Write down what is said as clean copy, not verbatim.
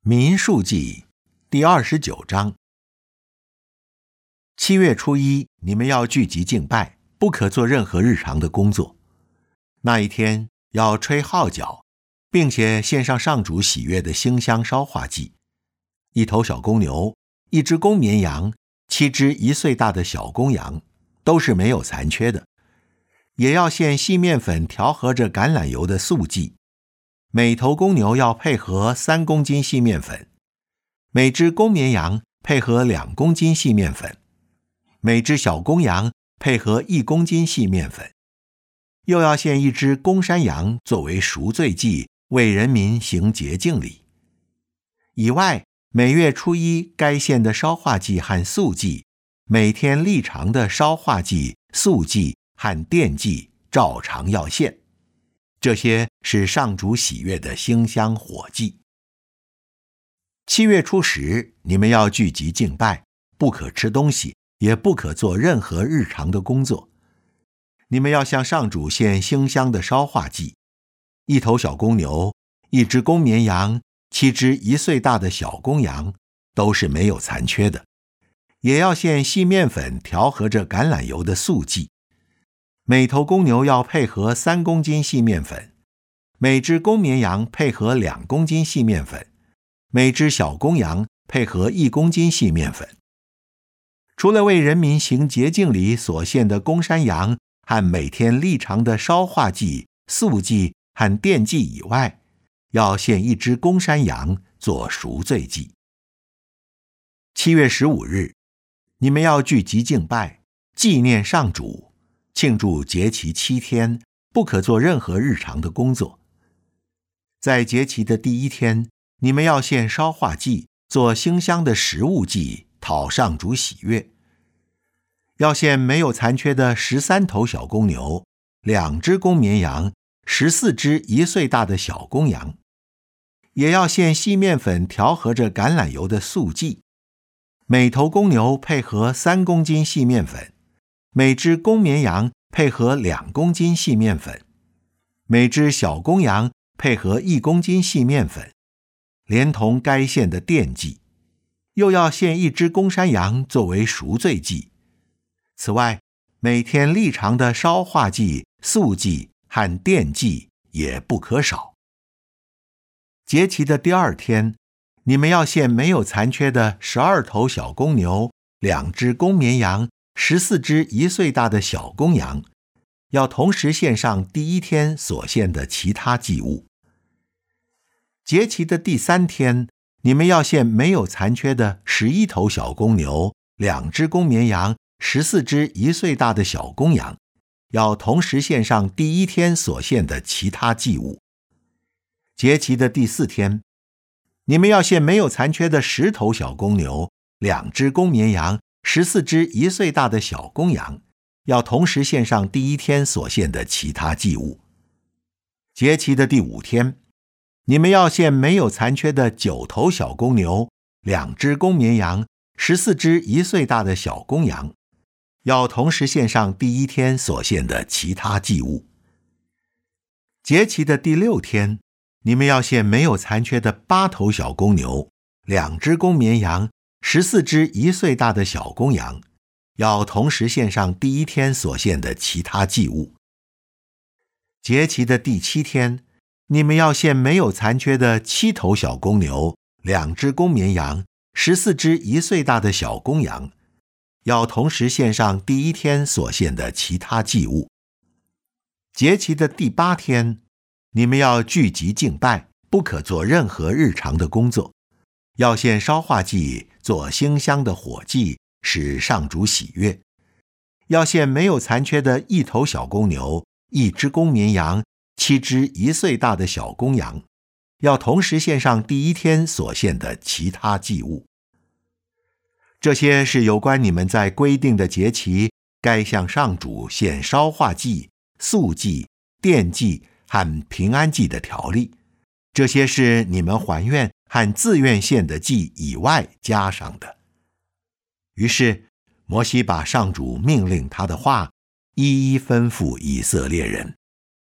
民数记第29章。7月初一，你们要聚集敬拜，不可做任何日常的工作。那一天要吹号角，并且献上上主喜悦的馨香烧化祭，1头小公牛，1只公绵羊，7只1岁大的小公羊，都是没有残缺的。也要献细面粉调和着橄榄油的素祭。每头公牛要配合3公斤细面粉，每只公绵羊配合2公斤细面粉，每只小公羊配合1公斤细面粉。又要献1只公山羊作为赎罪祭，为人民行洁净礼。以外，每月初一该献的烧化祭和素祭，每天例常的烧化祭、素祭和奠祭照常要献。这些是上主喜悦的馨香火祭。7月初10，你们要聚集敬拜，不可吃东西，也不可做任何日常的工作。你们要向上主献馨香的烧化祭，1头小公牛，1只公绵羊，7只1岁大的小公羊，都是没有残缺的。也要献细面粉调和着橄榄油的素祭。每头公牛要配合3公斤细面粉，每只公绵羊配合2公斤细面粉，每只小公羊配合1公斤细面粉。除了为人民行洁净礼所献的公山羊和每天例常的烧化祭、素祭和奠祭以外，要献1只公山羊做赎罪祭。7月15日，你们要聚集敬拜，纪念上主，庆祝节期7天，不可做任何日常的工作。在节期的第1天，你们要献烧化祭，做馨香的食物祭，讨上主喜悦。要献没有残缺的13头小公牛，2只公绵羊，14只1岁大的小公羊。也要献细面粉调和着橄榄油的素祭。每头公牛配合3公斤细面粉，每只公绵羊配合2公斤细面粉，每只小公羊配合1公斤细面粉，连同该献的奠祭。又要献1只公山羊作为赎罪祭。此外，每天例常的烧化祭、素祭和奠祭也不可少。节期的第2天，你们要献没有残缺的12头小公牛、2只公绵羊、14只1岁大的小公羊，要同时献上第1天所献的其他祭物。节期的第3天，你们要献没有残缺的11头小公牛、2只公绵羊、14只1岁大的小公羊，要同时献上第1天所献的其他祭物。节期的第4天，你们要献没有残缺的10头小公牛、2只公绵羊、14只1岁大的小公羊，要同时献上第1天所献的其他祭物。节期的第5天，你们要献没有残缺的9头小公牛、2只公绵羊、14只1岁大的小公羊，要同时献上第1天所献的其他祭物。节期的第6天，你们要献没有残缺的8头小公牛、2只公绵羊、14只1岁大的小公羊，要同时献上第1天所献的其他祭物。节期的第7天，你们要献没有残缺的7头小公牛、2只公绵羊、14只1岁大的小公羊，要同时献上第1天所献的其他祭物。节期的第8天，你们要聚集敬拜，不可做任何日常的工作。要献烧化祭，做馨香的火祭，使上主喜悦。要献没有残缺的1头小公牛、1只公绵羊、7只1岁大的小公羊，要同时献上第1天所献的其他祭物。这些是有关你们在规定的节期该向上主献烧化祭、素祭、奠祭和平安祭的条例。这些是你们还愿和自愿献的祭以外加上的。于是摩西把上主命令他的话一一吩咐以色列人。